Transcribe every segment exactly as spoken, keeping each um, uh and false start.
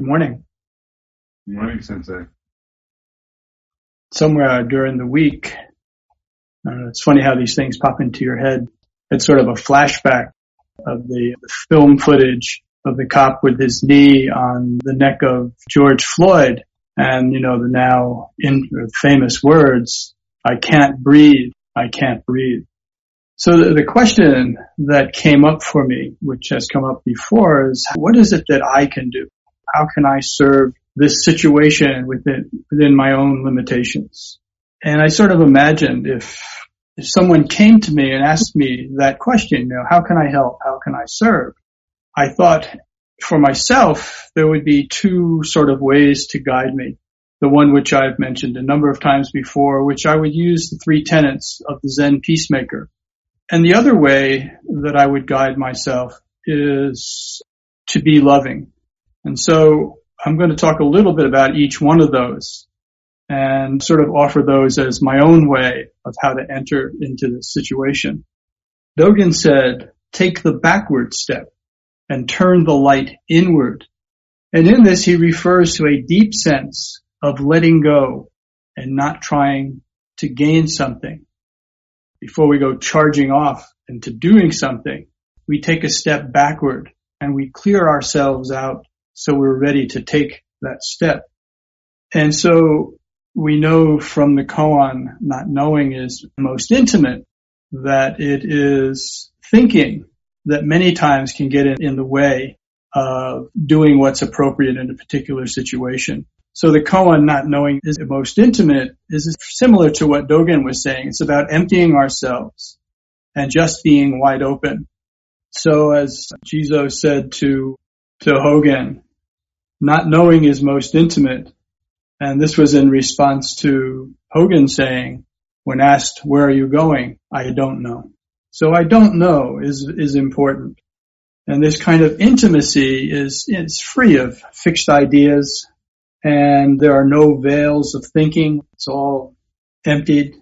Good morning. Good morning, Sensei. Somewhere during the week, uh, it's funny how these things pop into your head. It's sort of a flashback of the, the film footage of the cop with his knee on the neck of George Floyd, and, you know, the now in, famous words, "I can't breathe, I can't breathe." So the, the question that came up for me, which has come up before, is what is it that I can do? How can I serve this situation within within my own limitations? And I sort of imagined if if someone came to me and asked me that question, you know, how can I help? How can I serve? I thought for myself, there would be two sort of ways to guide me. The one which I've mentioned a number of times before, which I would use the three tenets of the Zen peacemaker. And the other way that I would guide myself is to be loving. And so I'm going to talk a little bit about each one of those and sort of offer those as my own way of how to enter into this situation. Dogen said, take the backward step and turn the light inward. And in this, he refers to a deep sense of letting go and not trying to gain something. Before we go charging off into doing something, we take a step backward and we clear ourselves out so we're ready to take that step. And so we know from the koan, not knowing is most intimate, that it is thinking that many times can get in, in the way of doing what's appropriate in a particular situation. So the koan, not knowing is most intimate, is similar to what Dogen was saying. It's about emptying ourselves and just being wide open. So as Jizo said to, to Hogen, not knowing is most intimate. And this was in response to Hogen saying, when asked, where are you going? I don't know. So I don't know is, is important. And this kind of intimacy is, is free of fixed ideas, and there are no veils of thinking. It's all emptied.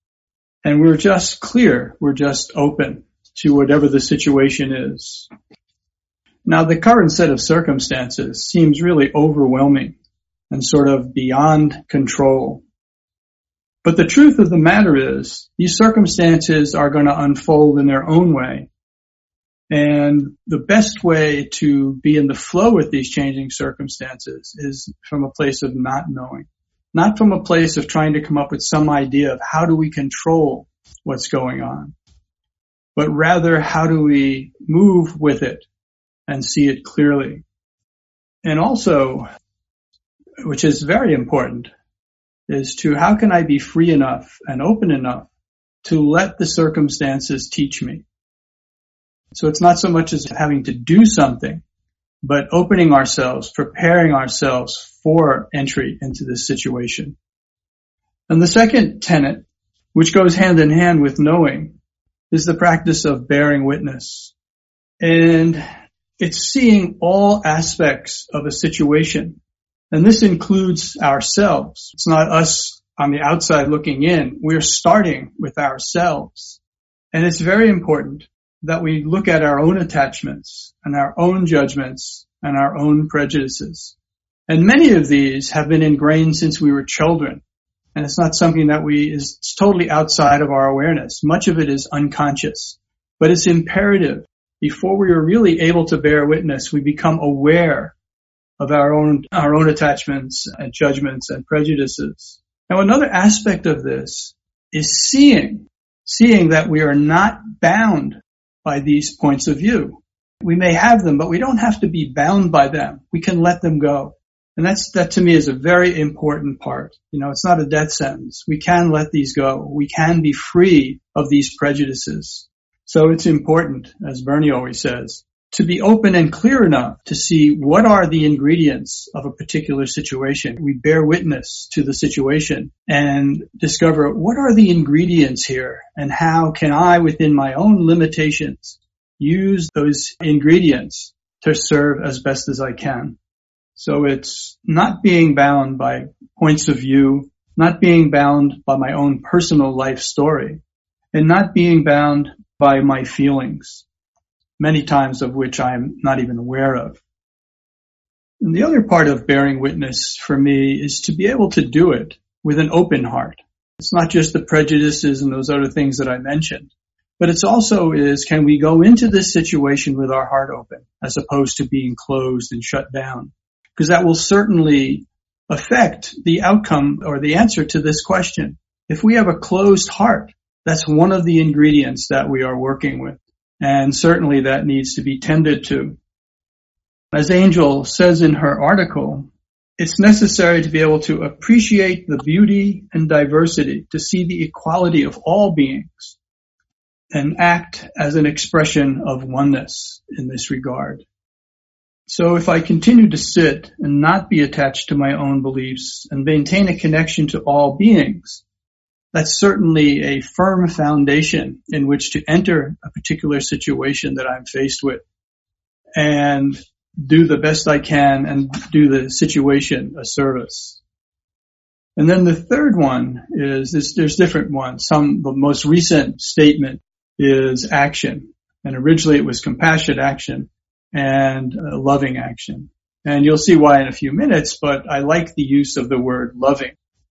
And we're just clear. We're just open to whatever the situation is. Now, the current set of circumstances seems really overwhelming and sort of beyond control. But the truth of the matter is, these circumstances are going to unfold in their own way. And the best way to be in the flow with these changing circumstances is from a place of not knowing, not from a place of trying to come up with some idea of how do we control what's going on, but rather how do we move with it and see it clearly. And also, which is very important, is to how can I be free enough and open enough to let the circumstances teach me. So it's not so much as having to do something, but opening ourselves, preparing ourselves for entry into this situation. And the second tenet, which goes hand in hand with knowing, is the practice of bearing witness. And it's seeing all aspects of a situation. And this includes ourselves. It's not us on the outside looking in. We're starting with ourselves. And it's very important that we look at our own attachments and our own judgments and our own prejudices. And many of these have been ingrained since we were children. And it's not something that we is it's totally outside of our awareness. Much of it is unconscious. But it's imperative. Before we are really able to bear witness, we become aware of our own, our own attachments and judgments and prejudices. Now, another aspect of this is seeing, seeing that we are not bound by these points of view. We may have them, but we don't have to be bound by them. We can let them go. And that's, that to me is a very important part. You know, it's not a death sentence. We can let these go. We can be free of these prejudices. So it's important, as Bernie always says, to be open and clear enough to see what are the ingredients of a particular situation. We bear witness to the situation and discover what are the ingredients here and how can I, within my own limitations, use those ingredients to serve as best as I can. So it's not being bound by points of view, not being bound by my own personal life story, and not being bound by my feelings, many times of which I'm not even aware of. And the other part of bearing witness for me is to be able to do it with an open heart. It's not just the prejudices and those other things that I mentioned, but it's also is, can we go into this situation with our heart open as opposed to being closed and shut down? Because that will certainly affect the outcome or the answer to this question. If we have a closed heart, that's one of the ingredients that we are working with. And certainly that needs to be tended to. As Angel says in her article, it's necessary to be able to appreciate the beauty and diversity, to see the equality of all beings, and act as an expression of oneness in this regard. So if I continue to sit and not be attached to my own beliefs and maintain a connection to all beings, that's certainly a firm foundation in which to enter a particular situation that I'm faced with and do the best I can and do the situation a service. And then the third one is, this, there's different ones. Some, the most recent statement is action. And originally it was compassionate action and uh, loving action. And you'll see why in a few minutes, but I like the use of the word loving.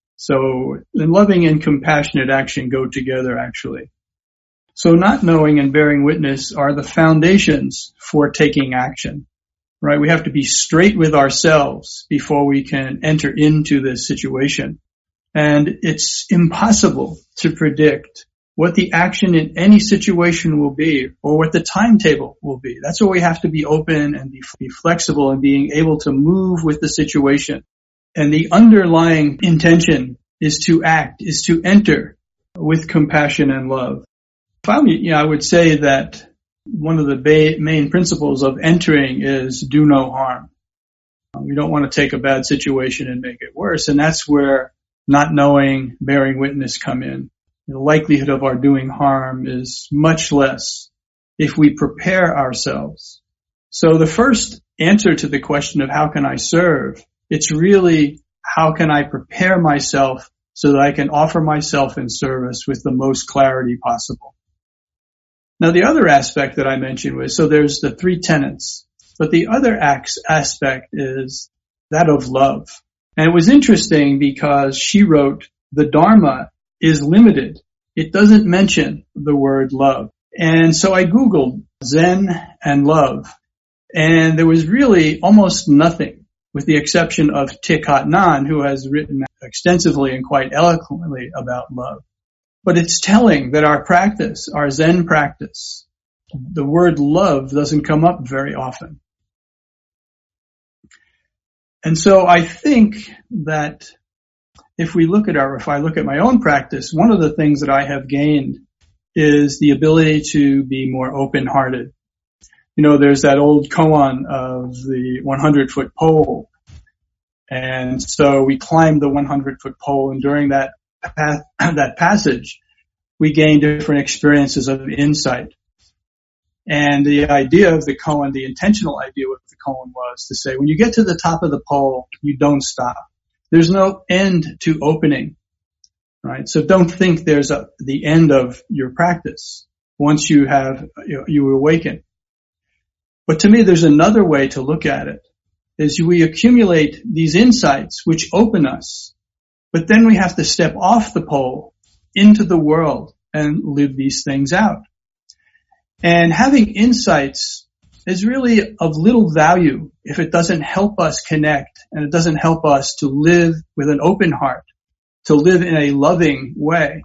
So and loving and compassionate action go together actually. So not knowing and bearing witness are the foundations for taking action. Right? We have to be straight with ourselves before we can enter into this situation. And it's impossible to predict what the action in any situation will be or what the timetable will be. That's where we have to be open and be, be flexible and being able to move with the situation. And the underlying intention is to act, is to enter with compassion and love. Finally, you know, I would say that one of the ba- main principles of entering is do no harm. We don't want to take a bad situation and make it worse. And that's where not knowing, bearing witness come in. The likelihood of our doing harm is much less if we prepare ourselves. So the first answer to the question of how can I serve, it's really how can I prepare myself so that I can offer myself in service with the most clarity possible. Now, the other aspect that I mentioned was, so there's the three tenets, but the other aspect is that of love. And it was interesting because she wrote, the Dharma is limited. It doesn't mention the word love. And so I Googled Zen and love, and there was really almost nothing, with the exception of Thich Nhat Hanh, who has written extensively and quite eloquently about love. But it's telling that our practice, our Zen practice, the word love doesn't come up very often. And so I think that if we look at our, if I look at my own practice, one of the things that I have gained is the ability to be more open-hearted. You know, there's that old koan of the hundred foot pole. And so we climbed the hundred foot pole, and during that path, that passage, we gain different experiences of insight. And the idea of the koan, the intentional idea of the koan was to say, when you get to the top of the pole, you don't stop. There's no end to opening, right? So don't think there's a, the end of your practice once you have, you, you awaken. But to me, there's another way to look at it, is we accumulate these insights which open us, but then we have to step off the pole into the world and live these things out. And having insights is really of little value if it doesn't help us connect and it doesn't help us to live with an open heart, to live in a loving way.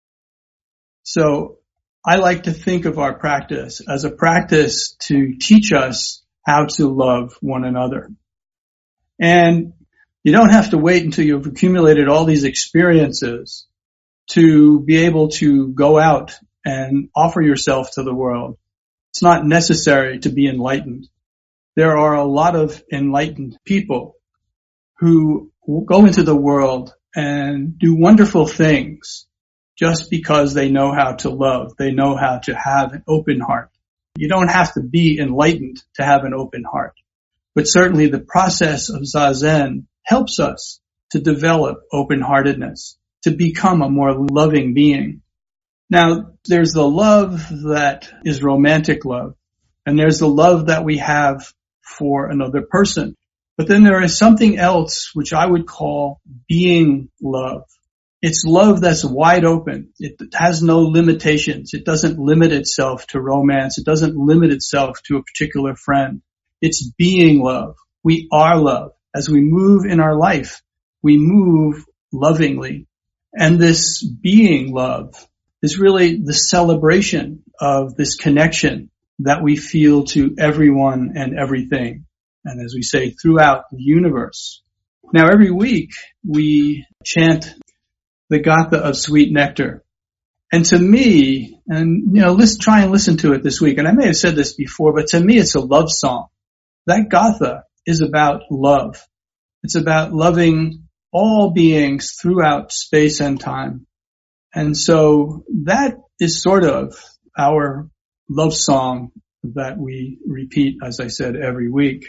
So I like to think of our practice as a practice to teach us how to love one another. And you don't have to wait until you've accumulated all these experiences to be able to go out and offer yourself to the world. It's not necessary to be enlightened. There are a lot of enlightened people who go into the world and do wonderful things just because they know how to love. They know how to have an open heart. You don't have to be enlightened to have an open heart. But certainly the process of Zazen helps us to develop open-heartedness, to become a more loving being. Now, there's the love that is romantic love, and there's the love that we have for another person. But then there is something else which I would call being love. It's love that's wide open. It has no limitations. It doesn't limit itself to romance. It doesn't limit itself to a particular friend. It's being love. We are love. As we move in our life, we move lovingly. And this being love is really the celebration of this connection that we feel to everyone and everything. And as we say, throughout the universe. Now, every week we chant the Gatha of Sweet Nectar. And to me, and you know, let's try and listen to it this week. And I may have said this before, but to me it's a love song. That Gatha is about love. It's about loving all beings throughout space and time. And so that is sort of our love song that we repeat, as I said, every week.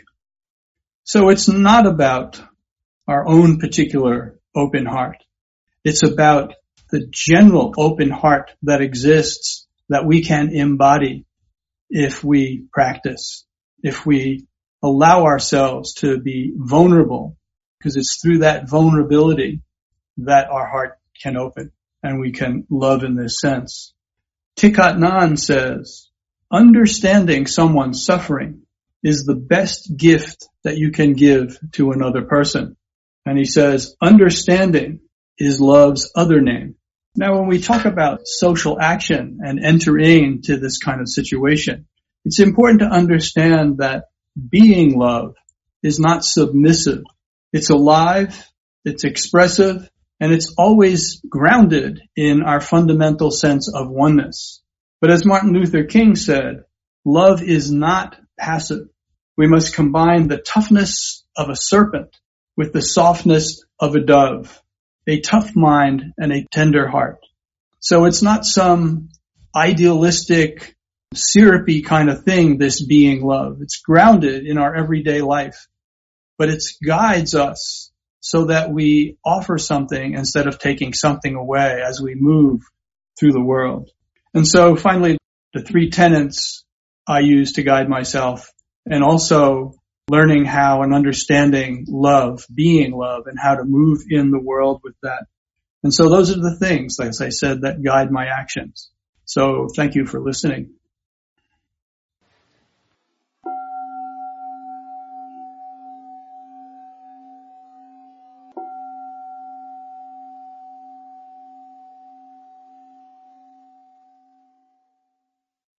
So it's not about our own particular open heart. It's about the general open heart that exists that we can embody if we practice, if we allow ourselves to be vulnerable, because it's through that vulnerability that our heart can open and we can love in this sense. Thich Nhat Hanh says, understanding someone's suffering is the best gift that you can give to another person. And he says, understanding is love's other name. Now, when we talk about social action and entering into this kind of situation, it's important to understand that being love is not submissive. It's alive, it's expressive, and it's always grounded in our fundamental sense of oneness. But as Martin Luther King said, love is not passive. We must combine the toughness of a serpent with the softness of a dove, a tough mind and a tender heart. So it's not some idealistic, syrupy kind of thing, this being love. It's grounded in our everyday life, but it guides us so that we offer something instead of taking something away as we move through the world. And so finally, the three tenets I use to guide myself, and also learning how and understanding love, being love, and how to move in the world with that. And so those are the things, as I said, that guide my actions. So thank you for listening.